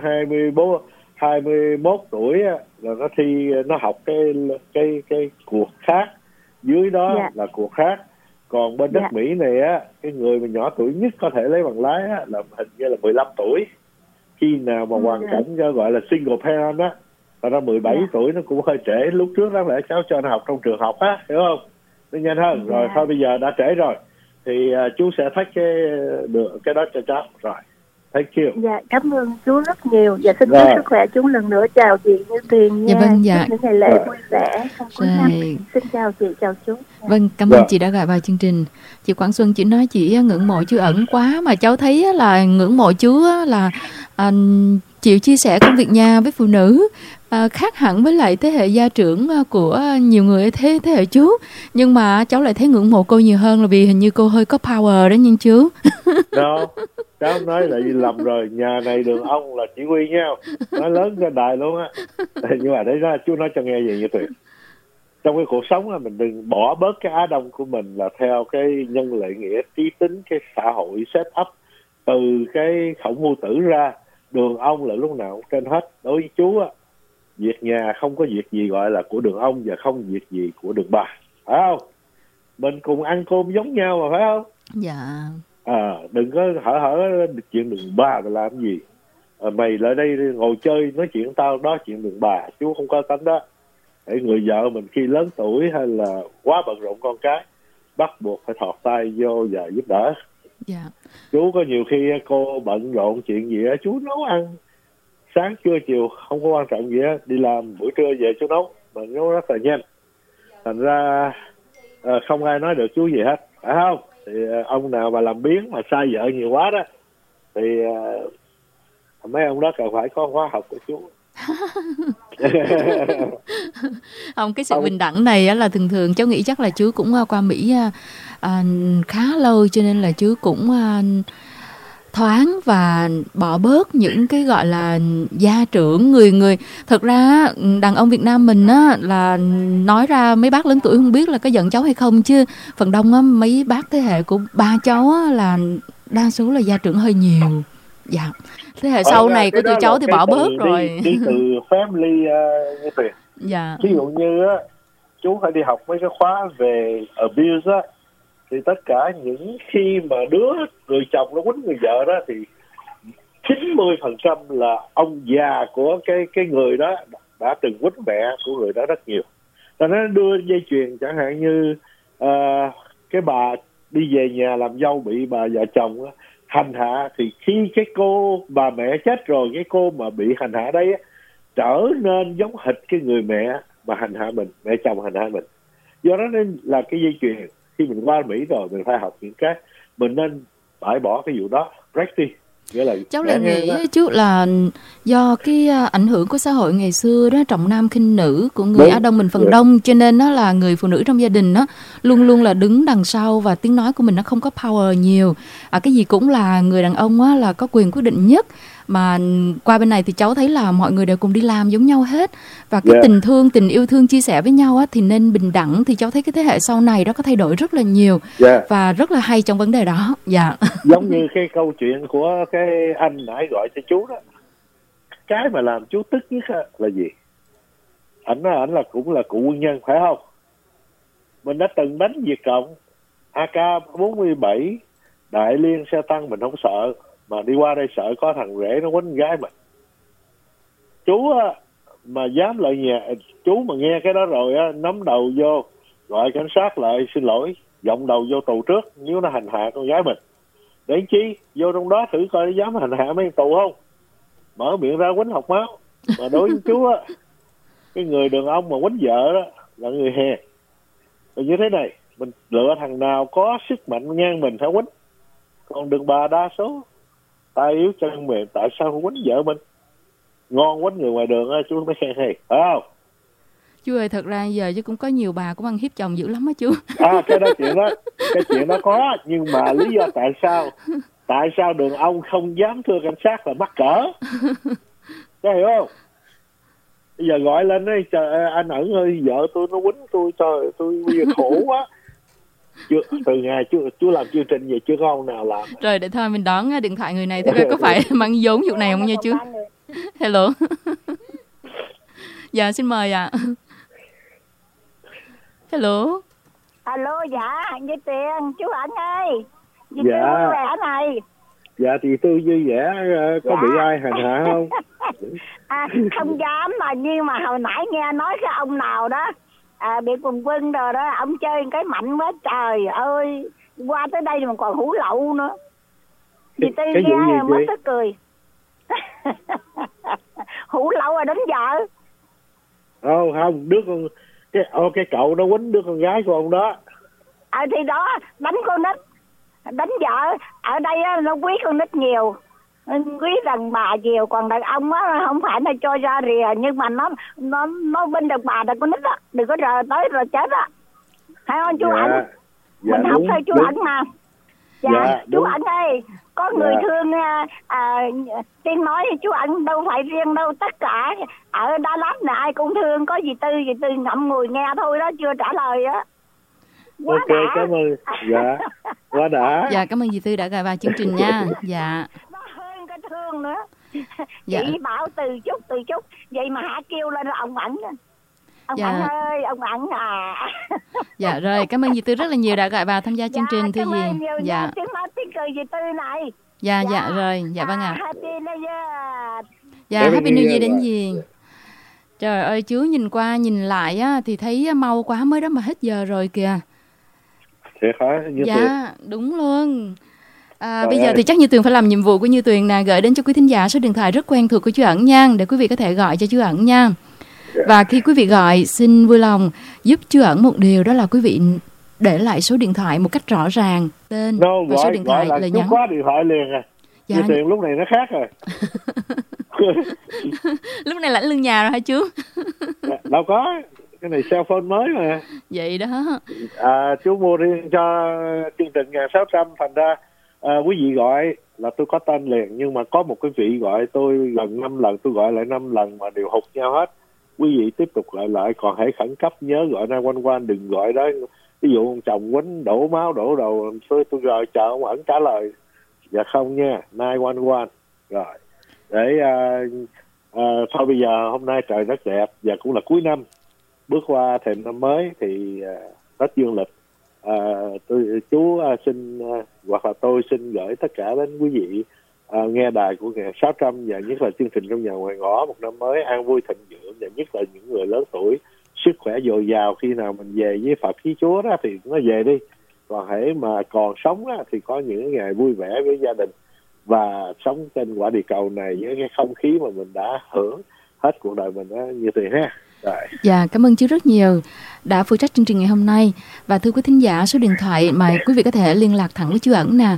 21 tuổi là nó thi, nó học cái cuộc khác, dưới đó là cuộc khác. Còn bên đất Mỹ này á, cái người mà nhỏ tuổi nhất có thể lấy bằng lái á là hình như là 15 tuổi. Khi nào mà hoàn cảnh gọi là single parent á, và ra 17 tuổi nó cũng hơi trễ. Lúc trước đáng lẽ cháu cho nó học trong trường học á, hiểu không? Nó nhanh hơn. Rồi thôi bây giờ đã trễ rồi thì chú sẽ thách cái đó cho cháu. Rồi, thank you. Dạ, cảm ơn chú rất nhiều. Dạ, xin chúc sức khỏe chú lần nữa. Chào chị Như Tuyền nha. Dạ. Những ngày lễ vui vẻ trong cuối năm. Xin chào chị, chào chú. Vâng, cảm ơn chị đã gọi vào chương trình. Chị Quảng Xuân chỉ nói chị ngưỡng mộ chú Ẩn quá, mà cháu thấy là ngưỡng mộ chú là chịu chia sẻ công việc nhà với phụ nữ, khác hẳn với lại thế hệ gia trưởng của nhiều người thế hệ chú. Nhưng mà cháu lại thấy ngưỡng mộ cô nhiều hơn là vì hình như cô hơi có power đó nhưng chú. Đâu, cháu nói là lầm rồi, nhà này đường ông là chỉ huy nhau, nói lớn ra đài luôn á. Nhưng mà đấy ra chú nói cho nghe gì như tuyệt. Trong cái cuộc sống là mình đừng bỏ bớt cái Á Đông của mình là theo cái nhân lệ nghĩa trí tính, cái xã hội set up từ cái khổng phu tử ra, đường ông là lúc nào cũng trên hết. Đối với chú á, việc nhà không có việc gì gọi là của đường ông và không việc gì của đường bà, phải không? Mình cùng ăn cơm giống nhau mà, phải không? Dạ. Đừng có hở chuyện đường bà là làm gì. Mày lại đây ngồi chơi nói chuyện tao đó, chuyện đường bà chú không có tánh đó. Để người vợ mình khi lớn tuổi hay là quá bận rộn con cái, bắt buộc phải thọt tay vô và giúp đỡ. Dạ. Chú có nhiều khi cô bận rộn chuyện gì á, chú nấu ăn sáng trưa chiều không có quan trọng gì á, đi làm buổi trưa về chú nấu, mà nấu rất là nhanh, thành ra không ai nói được chú gì hết, phải không? Thì ông nào mà làm biếng mà sai vợ nhiều quá đó thì mấy ông đó cần phải có khóa học của chú. Không, cái sự bình đẳng này á, là thường cháu nghĩ chắc là chú cũng qua Mỹ khá lâu, cho nên là chú cũng thoáng và bỏ bớt những cái gọi là gia trưởng người. Thật ra đàn ông Việt Nam mình á là nói ra mấy bác lớn tuổi không biết là có giận cháu hay không, chứ phần đông á mấy bác thế hệ của ba cháu á là đa số là gia trưởng hơi nhiều. Dạ. Thế hệ sau này của tụi cháu thì bỏ bớt rồi. Đi từ family như Tuyền. Dạ. Ví dụ như á, chú phải đi học mấy cái khóa về abuse á, thì tất cả những khi mà người chồng nó quýnh người vợ đó thì 90% là ông già của cái người đó đã từng quýnh mẹ của người đó rất nhiều. Cho nên đưa dây chuyền, chẳng hạn như cái bà đi về nhà làm dâu bị bà vợ chồng đó hành hạ, thì khi cái cô bà mẹ chết rồi, cái cô mà bị hành hạ đây á, trở nên giống hệt cái người mẹ mà hành hạ mình, mẹ chồng hành hạ mình. Do đó nên là cái dây chuyền, khi mình qua Mỹ rồi mình phải học những cái, mình nên bãi bỏ cái vụ đó, break đi. Cháu lại nghĩ chú là do cái ảnh hưởng của xã hội ngày xưa đó, trọng nam khinh nữ của người Á Đông mình phần đông, cho nên nó là người phụ nữ trong gia đình đó luôn luôn là đứng đằng sau và tiếng nói của mình nó không có power nhiều. Cái gì cũng là người đàn ông á là có quyền quyết định nhất. Mà qua bên này thì cháu thấy là mọi người đều cùng đi làm giống nhau hết, và cái tình yêu thương chia sẻ với nhau á thì nên bình đẳng. Thì cháu thấy cái thế hệ sau này đó có thay đổi rất là nhiều và rất là hay trong vấn đề đó. Dạ. Giống như cái câu chuyện của cái anh nãy gọi cho chú đó, cái mà làm chú tức nhất là gì? Ảnh là cũng là cựu quân nhân, phải không? Mình đã từng đánh Việt Cộng, AK-47, Đại Liên xe tăng mình không sợ, mà đi qua đây sợ có thằng rể nó quýnh gái mình. Chú á mà dám lại nhà, chú mà nghe cái đó rồi á, nắm đầu vô gọi cảnh sát lại xin lỗi, giọng đầu vô tù trước nếu nó hành hạ con gái mình. Để chi vô trong đó thử coi nó dám hành hạ mấy tù không, mở miệng ra quýnh học máu. Mà đối với chú á, cái người đàn ông mà quýnh vợ đó là người hèn. Rồi như thế này, mình lựa thằng nào có sức mạnh ngang mình phải quýnh, còn đừng bà đa số tay yếu chân mềm, tại sao không quýnh vợ mình? Ngon quýnh người ngoài đường chú mới khen hay, phải không? Chú ơi, thật ra giờ chứ cũng có nhiều bà cũng ăn hiếp chồng dữ lắm á chú. Cái chuyện đó có, nhưng mà lý do tại sao đàn ông không dám thưa cảnh sát là mắc cỡ? Có hiểu không? Bây giờ gọi lên ấy, trời anh Ẩn ơi, vợ tôi nó quýnh tôi, trời tôi bây giờ khổ quá. Từ ngày chú làm chương trình về chưa có ông nào làm. Rồi để thôi mình đón điện thoại người này thử coi có phải mang vốn vụ này không nha chú. Hello. Dạ xin mời ạ. Hello. Alo, dạ Như Tiền, chú Ẩn ơi. Như dạ. Vui vẻ này. Dạ thì tôi vui vẻ, có bị ai hành hạ không? Không dám mà, nhưng mà hồi nãy nghe nói cái ông nào đó bị quần quân rồi đó, ông chơi cái mạnh quá, trời ơi, qua tới đây mà còn hủ lậu nữa. Thì tôi nghe mất tức cười. Hủ lậu rồi đánh vợ. Không, đứa con cái cậu nó quýnh đứa con gái của ông đó. Thì đó, đánh con nít, đánh vợ. Ở đây nó quý con nít nhiều, quý đàn bà nhiều, còn đàn ông á không phải là cho ra rìa, nhưng mà nó bên đàn bà đàn con nít á, đừng có rờ tới rồi chết á, thấy không chú Ẩn? Mình học theo chú Ẩn mà. Chú Ẩn ơi, có người thương Tiên nói chú Ẩn đâu phải riêng đâu, tất cả ở Dallas này ai cũng thương. Có gì Tư ngậm ngùi nghe thôi đó, chưa trả lời á. Quá ok, đã. Cảm ơn. Dạ, quá đã. Dạ, cảm ơn dì Tư đã gọi vào chương trình nha. Dạ. Nó hơn cái thương nữa. Dạ. Chị bảo từ chút vậy mà Hạ kêu lên là ông Ẩn. Ông Dạ. Ẩn ơi, ông Ẩn à. Dạ rồi, cảm ơn dì Tư rất là nhiều đã gọi vào tham gia chương trình thưa Cảm ơn dì. nhiều Dạ. nha, tiếng nói tiếng cười dì Tư này. Dạ rồi, dạ vâng ạ. Happy New Year. Dạ, Happy New Year đến dì. Trời ơi, chú nhìn qua nhìn lại á thì thấy mau quá, mới đó mà hết giờ rồi kìa. Thiệt hả? Dạ, đúng luôn. Bây giờ thì chắc Như Tuyền phải làm nhiệm vụ của Như Tuyền nè, gửi đến cho quý thính giả số điện thoại rất quen thuộc của chú Ẩn nha, để quý vị có thể gọi cho chú Ẩn nha. Và khi quý vị gọi, xin vui lòng giúp chú Ẩn một điều, đó là quý vị để lại số điện thoại một cách rõ ràng, tên và số điện thoại, lời nhắn. Khóa điện thoại liền à. Dạ. Như Tuyền lúc này nó khác rồi. Lúc này lãnh lương nhà rồi hả chú? Đâu có, cái này cell phone mới mà. Vậy đó. Chú mua riêng cho chương trình 1600, thành ra quý vị gọi là tôi có tên liền, nhưng mà có một cái vị gọi tôi gần 5 lần, tôi gọi lại 5 lần mà đều hụt nhau hết. Quý vị tiếp tục gọi lại, còn hãy khẩn cấp nhớ gọi 911, đừng gọi đó. Ví dụ ông chồng quýnh đổ máu đổ đầu, tôi gọi chờ ông Ẩn trả lời. Dạ không nha, 911. Rồi, để thôi bây giờ hôm nay trời rất đẹp và cũng là cuối năm, bước qua thềm năm mới thì Tết dương lịch. Chú xin hoặc là tôi xin gửi tất cả đến quý vị nghe đài của 600 và nhất là chương trình Trong Nhà Ngoài Ngõ, một năm mới an vui thịnh vượng, và nhất là những người lớn tuổi sức khỏe dồi dào, khi nào mình về với Phật với Chúa đó thì nó về đi, còn hễ mà còn sống đó, thì có những ngày vui vẻ với gia đình và sống trên quả địa cầu này với cái không khí mà mình đã hưởng hết cuộc đời mình đó, như thế ha. Rồi. Dạ, cảm ơn chú rất nhiều đã phụ trách chương trình ngày hôm nay. Và thưa quý thính giả, số điện thoại mà quý vị có thể liên lạc thẳng với chú Ẩn nè,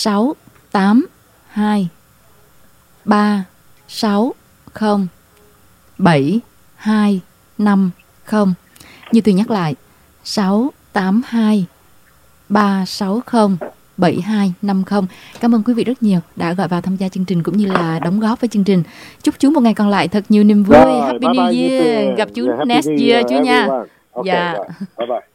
682 360 7250. Như tôi nhắc lại, 682 360 7250. Cảm ơn quý vị rất nhiều đã gọi vào tham gia chương trình cũng như là đóng góp với chương trình. Chúc chú một ngày còn lại thật nhiều niềm vui. Rồi, Happy bye New bye, Year. Gặp chú Happy next New year chú nha. Okay, Dạ. bye bye.